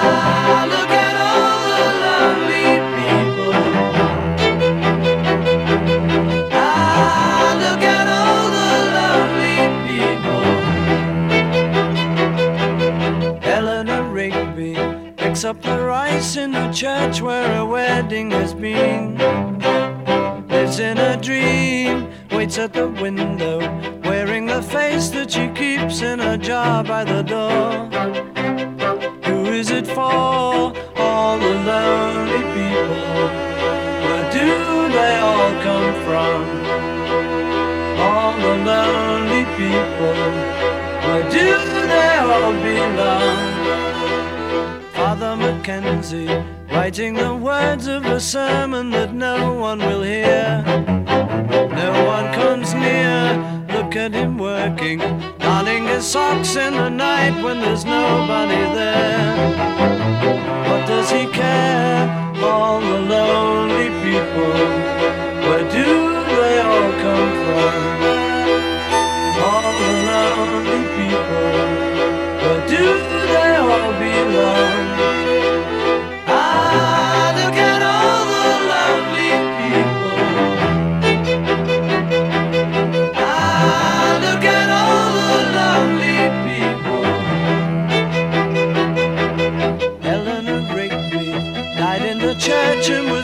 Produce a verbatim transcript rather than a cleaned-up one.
Ah, look at all the lonely people. Ah, look at all the lonely people. Eleanor Rigby picks up the rice in the church where a wedding has been. Lives in a dream, waits at the window, wearing the face that she keeps in a jar by the door. Who is it for? All the lonely people. Where do they all come from? All the lonely people. Where do they all belong? Father Mackenzie, writing the words of a sermon that no one will hear. No one comes near, look at him working, darning his socks in the night when there's nobody there. What does he care? All the lonely people. Where do they all come from? All the lonely people. Where do they all belong? Ah, look at all the lonely people. Ah, look at all the lonely people. Eleanor Rigby died in the church and was